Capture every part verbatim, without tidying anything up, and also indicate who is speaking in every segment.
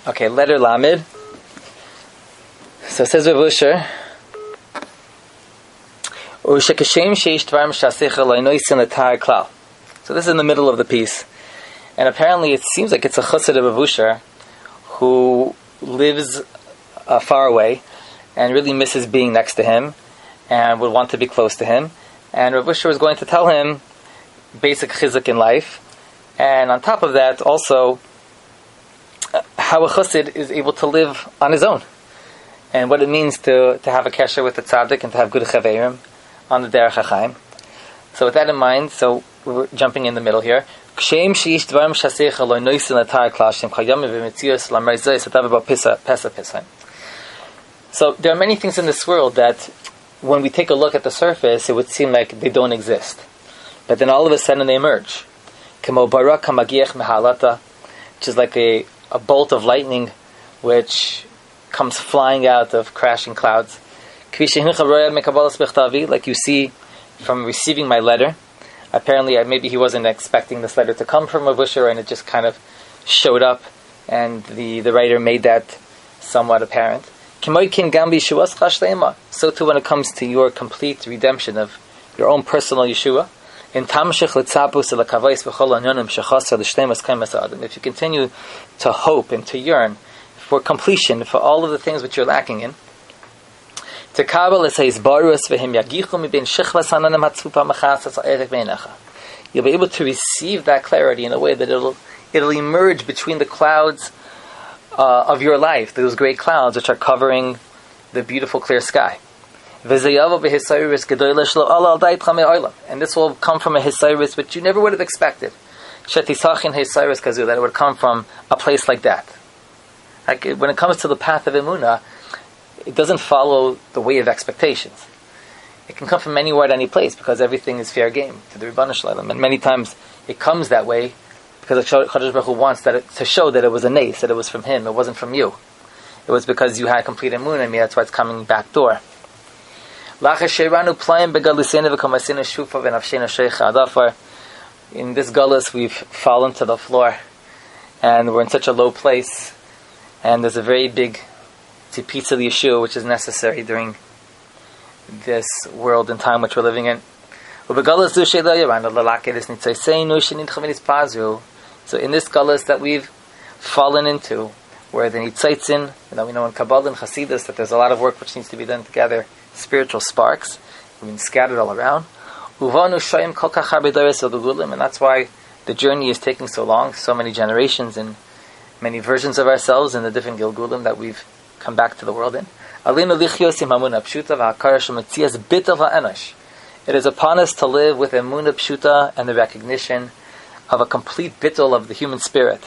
Speaker 1: Okay, letter Lamed. So it says Rav Usher, so this is in the middle of the piece. And apparently it seems like it's a chassid of Rav Usher who lives uh, far away and really misses being next to him and would want to be close to him. And Rav Usher was going to tell him basic chizuk in life. And on top of that, also, how a chassid is able to live on his own. And what it means to, to have a kesher with the tzaddik and to have good chaverim on the derech hachaim. So with that in mind, so we're jumping in the middle here. So there are many things in this world that when we take a look at the surface, it would seem like they don't exist. But then all of a sudden they emerge. Which is like a, a bolt of lightning which comes flying out of crashing clouds. Like you see from receiving my letter. Apparently, maybe he wasn't expecting this letter to come from Rav Usher, and it just kind of showed up, and the, the writer made that somewhat apparent. So too when it comes to your complete redemption of your own personal Yeshua, if you continue to hope and to yearn for completion, for all of the things which you're lacking in, you'll be able to receive that clarity in a way that it'll it'll emerge between the clouds uh, of your life, those great clouds which are covering the beautiful clear sky. And this will come from a hisairis which you never would have expected. That it would come from a place like that. Like when it comes to the path of Emunah, it doesn't follow the way of expectations. It can come from anywhere at any place because everything is fair game to the Rebbeinu Shalom. And many times it comes that way because Kadosh Baruch Hu wants that it, to show that it was a nace, that it was from him, it wasn't from you. It was because you had complete emunah in me, that's why it's coming back door. In this galus we've fallen to the floor and we're in such a low place, and there's a very big tzipitza of Yeshua which is necessary during this world and time which we're living in. So in this galus that we've fallen into, where the nitzaitzin, you know, we know in Kabbalah and Hasidus that there's a lot of work which needs to be done to gather spiritual sparks, have been scattered all around. And that's why the journey is taking so long, so many generations and many versions of ourselves in the different Gilgulim that we've come back to the world in. It is upon us to live with emunah pshuta and the recognition of a complete bittul of the human spirit.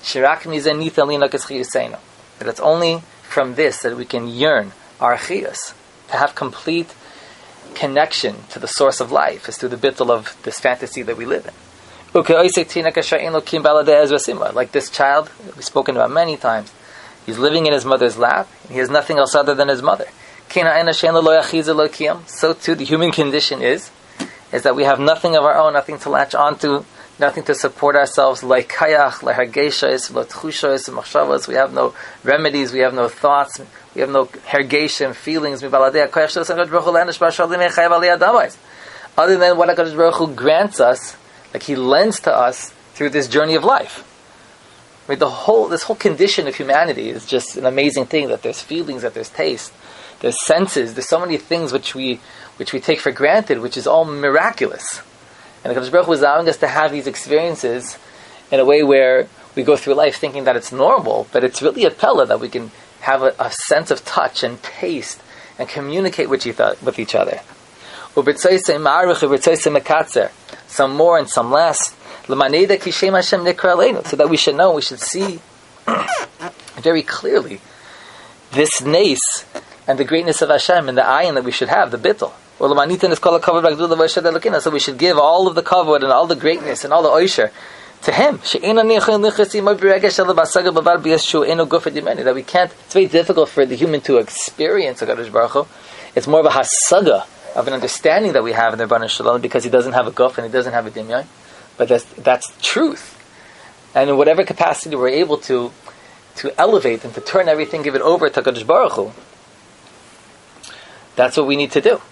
Speaker 1: That it's only from this that we can yearn our chiyus, to have complete connection to the source of life, is through the bittul of this fantasy that we live in. Like this child, we've spoken about many times. He's living in his mother's lap, and he has nothing else other than his mother. So too the human condition is, is that we have nothing of our own, nothing to latch onto, nothing to support ourselves, like kayach, like hargeishos, like tchushos, machshavos. We have no remedies, we have no thoughts, we have no hergeshim, feelings. Other than what HaKadosh Baruch Hu grants us, like He lends to us through this journey of life. I mean, the whole this whole condition of humanity is just an amazing thing. That there's feelings, that there's taste, there's senses, there's so many things which we which we take for granted, which is all miraculous. And the HaKadosh Baruch Hu is allowing us to have these experiences in a way where we go through life thinking that it's normal, but it's really a pella that we can have a, a sense of touch and taste and communicate with each, with each other. Some more and some less. So that we should know, we should see very clearly this nace and the greatness of Hashem and the ayin that we should have, the bittul. So we should give all of the kavod and all the greatness and all the oisher to Him. That we can't, it's very difficult for the human to experience HaKadosh Baruch Hu. It's more of a hasaga, of an understanding that we have in the Rebbeinu Shalom, because He doesn't have a guf and He doesn't have a dimyon. But that's, that's truth. And in whatever capacity we're able to to elevate and to turn everything, give it over to HaKadosh Baruch Hu, that's what we need to do.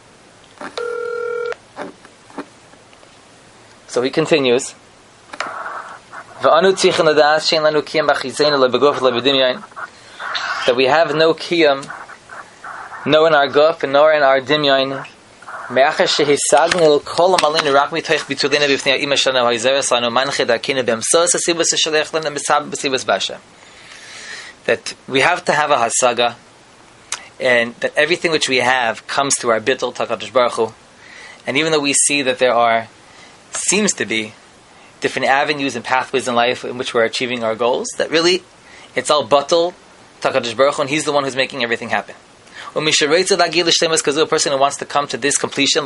Speaker 1: So he continues, that we have no kiyam, no in our guf, and nor in our dimyain, that we have to have a hasaga, and that everything which we have comes through our bittul HaKadosh Baruch Hu. And even though we see that there are, seems to be, different avenues and pathways in life in which we're achieving our goals, that really, it's all bittul HaKadosh Baruch Hu, and He's the one who's making everything happen. Because a person who wants to come to this completion,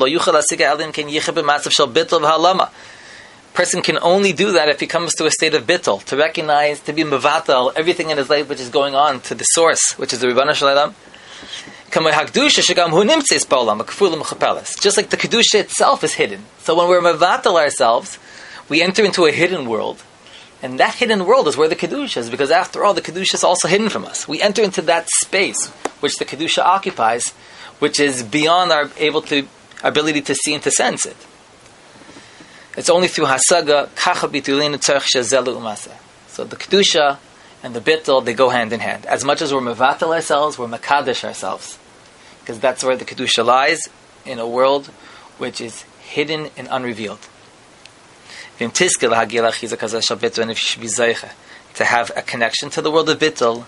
Speaker 1: person can only do that if he comes to a state of bittul, to recognize, to be mevatel everything in his life which is going on to the source, which is the Ribono Shel Olam. Just like the kedusha itself is hidden. So when we're mevatel ourselves, we enter into a hidden world. And that hidden world is where the kedusha is, because after all, the kedusha is also hidden from us. We enter into that space which the kedusha occupies, which is beyond our able to our ability to see and to sense it. It's only through hasaga kacha bitulin tzarich shezelu umasa. So the kedusha and the bittul, they go hand in hand. As much as we're mevatel ourselves, we're makadesh ourselves, because that's where the kedusha lies, in a world which is hidden and unrevealed. To have a connection to the world of bittul,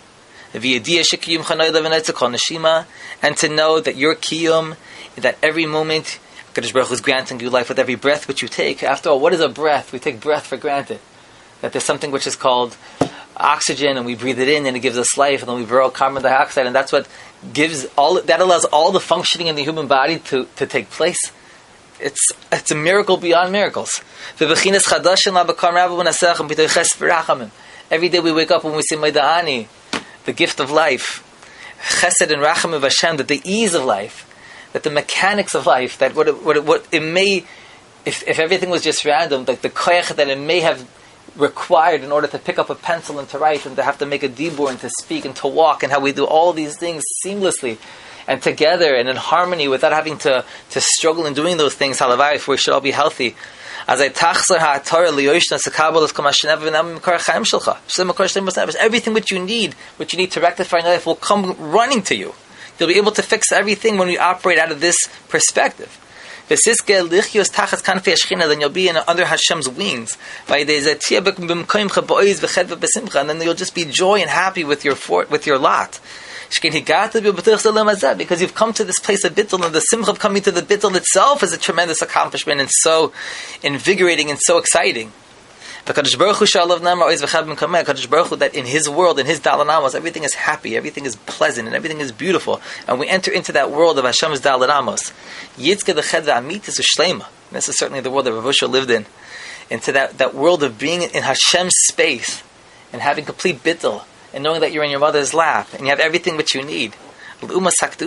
Speaker 1: and to know that your kiyum, that every moment HaKadosh Baruch Hu is granting you life with every breath which you take. After all, what is a breath? We take breath for granted. That there's something which is called oxygen, and we breathe it in, and it gives us life, and then we burn carbon dioxide, and that's what gives all, that allows all the functioning in the human body to, to take place. It's it's a miracle beyond miracles. Every day we wake up and we say Maida'ani, the gift of life, Chesed and Racham of Hashem, that the ease of life, that the mechanics of life, that what it, what it, what it may, if if everything was just random, like the koyach that it may have required in order to pick up a pencil and to write and to have to make a dibur and to speak and to walk, and how we do all these things seamlessly and together and in harmony without having to, to struggle in doing those things, halavai, if we should all be healthy. As I tachzar ha'atorah liyoshna sekabel of kamashenev v'nam mikar chaim shelcha. Shem mikar shem b'snev. Everything which you need, which you need to rectify in your life, will come running to you. You'll be able to fix everything when we operate out of this perspective. Then you'll be in under Hashem's wings. And then you'll just be joy and happy with your fort, with your lot. Because you've come to this place of bittul, and the simcha of coming to the bittul itself is a tremendous accomplishment and so invigorating and so exciting. HaKadosh Baruch Hu that in His world, in His dalanamos, everything is happy, everything is pleasant, and everything is beautiful. And we enter into that world of Hashem's dalanamos. This is certainly the world that Rav Usha lived in. Into that, that world of being in Hashem's space and having complete bittul, and knowing that you're in your mother's lap and you have everything which you need. You'll be able to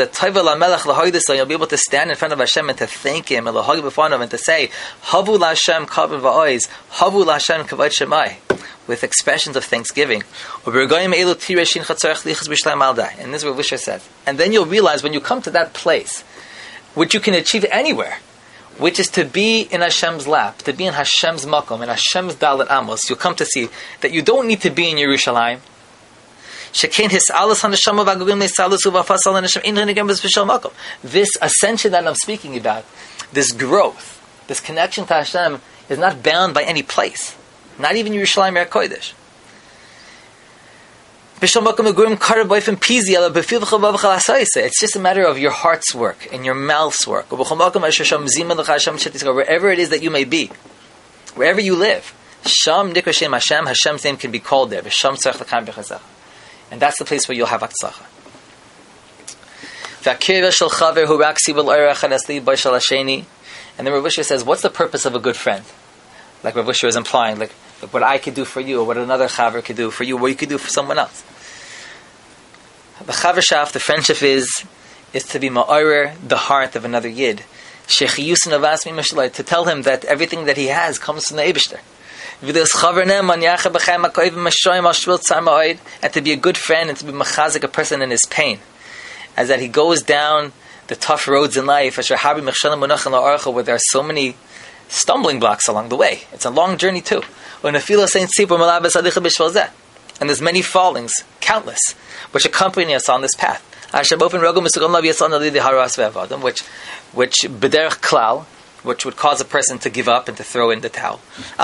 Speaker 1: stand in front of Hashem and to thank Him, and to say, Havu L'Hashem kavod va'oz, Havu L'Hashem kavod shemai, with expressions of thanksgiving. And this is what Rav Usha said. And then you'll realize when you come to that place, which you can achieve anywhere, which is to be in Hashem's lap, to be in Hashem's makom, in Hashem's dalet amos, you'll come to see that you don't need to be in Yerushalayim. This ascension that I'm speaking about, this growth, this connection to Hashem, is not bound by any place, not even Yerushalayim or Kodesh. It's just a matter of your heart's work and your mouth's work. Wherever it is that you may be, wherever you live, Hashem's name can be called there. And that's the place where you'll have Hatzlacha. And then Rav Usha says, what's the purpose of a good friend? Like Rav Usha is implying, like, like what I could do for you, or what another chaver could do for you, what you could do for someone else. The chavershaf, the friendship is, is to be ma'arer, the heart of another yid. To tell him that everything that he has comes from the Eibishter. and to be a good friend and to be machazik a person in his pain, as that he goes down the tough roads in life, where there are so many stumbling blocks along the way. It's a long journey too. And there's many fallings, countless, which accompany us on this path. Which, which b'derech klal, which would cause a person to give up and to throw in the towel.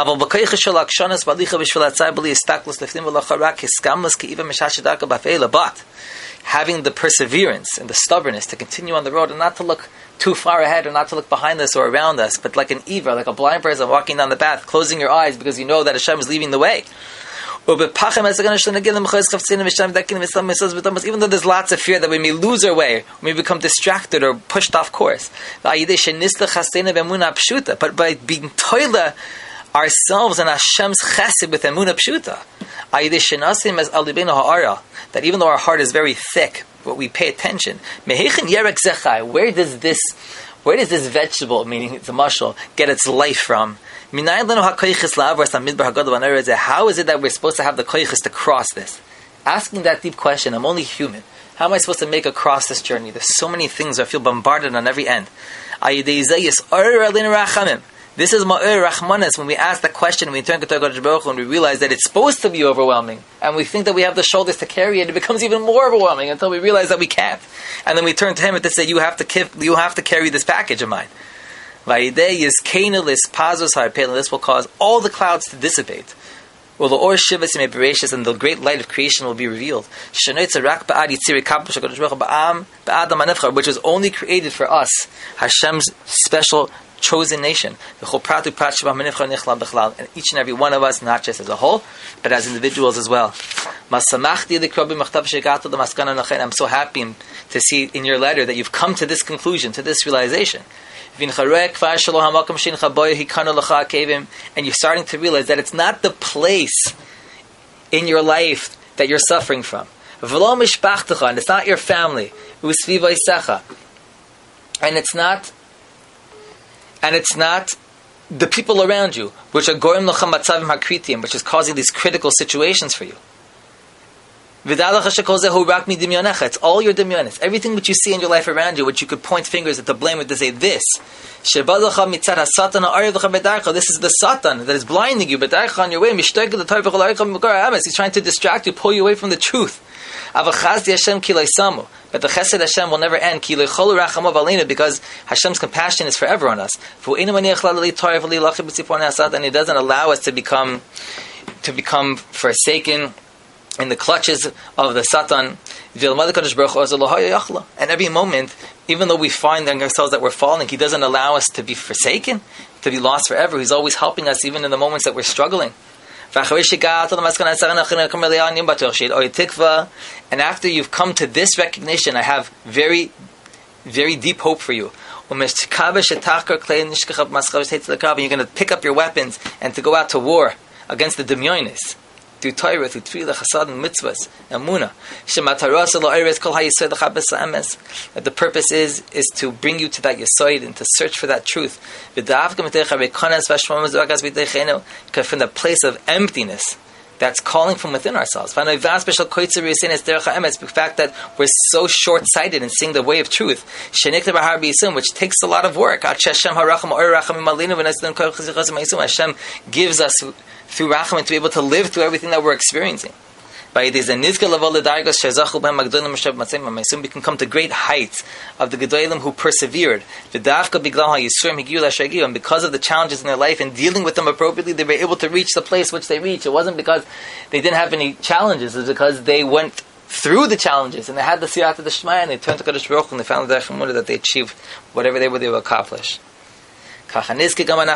Speaker 1: But having the perseverance and the stubbornness to continue on the road and not to look too far ahead or not to look behind us or around us, but like an Eva, like a blind person walking down the path, closing your eyes because you know that Hashem is leading the way. Even though there's lots of fear that we may lose our way, we may become distracted or pushed off course. But by being toila ourselves and Hashem's chesed with emunah pshuta, that even though our heart is very thick, but we pay attention. Where does this, where does this vegetable, meaning it's a mushel, get its life from? How is it that we're supposed to have the koiches to cross this? Asking that deep question, I'm only human. How am I supposed to make across this journey? There's so many things I feel bombarded on every end. This is ma'ur rachmanis, when we ask that question and we turn to HaKadosh Baruch Hu and we realize that it's supposed to be overwhelming, and we think that we have the shoulders to carry it, it becomes even more overwhelming until we realize that we can't. And then we turn to Him and to say, you have to kif, you have to carry this package of mine. This will cause all the clouds to dissipate. Well, the or shivas and the great light of creation will be revealed, which was only created for us, Hashem's special chosen nation. And each and every one of us, not just as a whole, but as individuals as well. I'm so happy to see in your letter that you've come to this conclusion, to this realization. And you're starting to realize that it's not the place in your life that you're suffering from. And it's not your family. And it's not and it's not the people around you, which are goyim lachem matzavim hakritim, which is causing these critical situations for you. It's all your dimyonis. Everything which you see in your life around you, which you could point fingers at, to blame it, to say this. This is the Satan that is blinding you on your way. He's trying to distract you, pull you away from the truth. But the chesed Hashem will never end because Hashem's compassion is forever on us. And He doesn't allow us to become to become forsaken in the clutches of the Satan. And every moment, even though we find ourselves that we're falling, He doesn't allow us to be forsaken, to be lost forever. He's always helping us even in the moments that we're struggling. And after you've come to this recognition, I have very, very deep hope for you. And you're going to pick up your weapons and to go out to war against the Demyonis. Through Torah, through Tefillah, Chasad, and Mitzvahs, and Munah. That the purpose is is to bring you to that Yesod and to search for that truth. From the place of emptiness that's calling from within ourselves. The fact that we're so short-sighted in seeing the way of truth, which takes a lot of work. Hashem gives us through Rachamim to be able to live through everything that we're experiencing. By this, we can come to great heights of the Gedolim who persevered. And because of the challenges in their life and dealing with them appropriately, they were able to reach the place which they reached. It wasn't because they didn't have any challenges, it was because they went through the challenges and they had the Siyata D'Shmaya and they turned to Kadosh Baruch Hu and they found the Derech that they achieved whatever they were able to accomplish. We should have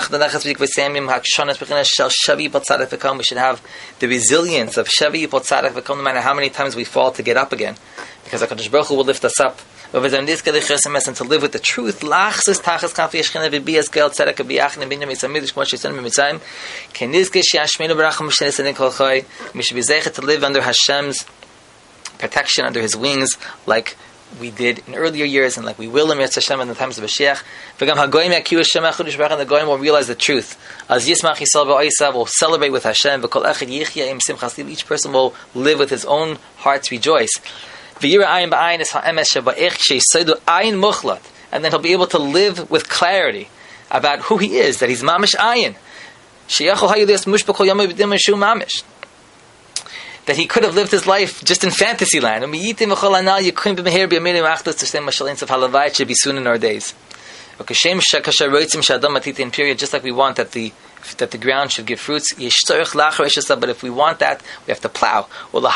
Speaker 1: the resilience of Shavi Yipol Tzaddik V'Kol, no matter how many times we fall, to get up again, because HaKadosh Baruch Hu will lift us up. And to live with the truth. We should be zeichet to live under Hashem's protection, under His wings, like we did in earlier years, and like we will in Mitzvah Hashem in the times of Mashiach. V'gam hagoyim yakiu Hashem echad u'shbarach, and the goyim will realize the truth. As Yismach Yisrael ba'osav will celebrate with Hashem. V'kol echad yichya im simchas liv. Each person will live with his own heart's rejoice. V'yira ayin ba'ayin es ha'emes she'ba'ich she'yisodu ayin muchlat, and then he'll be able to live with clarity about who he is, that he's mamish ayin. She'yachol hayulias mushbekol yamay b'dim shu mamish. That he could have lived his life just in fantasy land. It should be soon in our days. Period, just like we want that the that the ground should give fruits. But if we want that, we have to plow.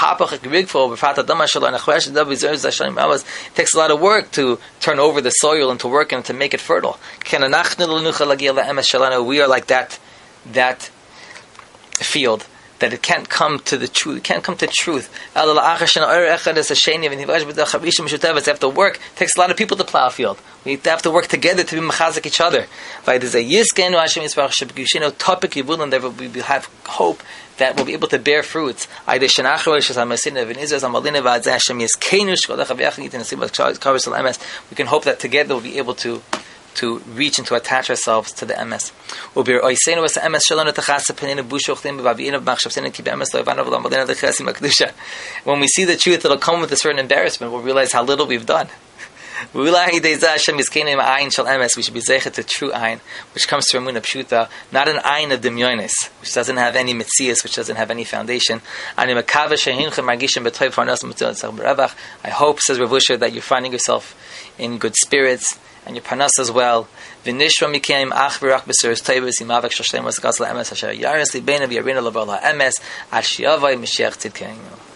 Speaker 1: It takes a lot of work to turn over the soil and to work and to make it fertile. We are like that that field. That it can't come to the truth. It can't come to truth. They have to work. It takes a lot of people to plow a field. We have to work together to be mechazik each other. We have hope that we'll be able to bear fruits. We can hope that together we'll be able to to reach and to attach ourselves to the M S. When we see the truth, it'll come with a certain embarrassment. We'll realize how little we've done. We should be zeichet to true ayin, which comes from Emunah Pshuta, not an ayin of demyonis, which doesn't have any mitzias, which doesn't have any foundation. I hope, says Rav Usher, that you're finding yourself in good spirits, and your panas as well. V'nishra mikem ach v'rach b'suras teibus imavak shashlem was gasla emes asher yaris libena v'yarina lavar la emes al shiyavai Mashiach tzidkeinu.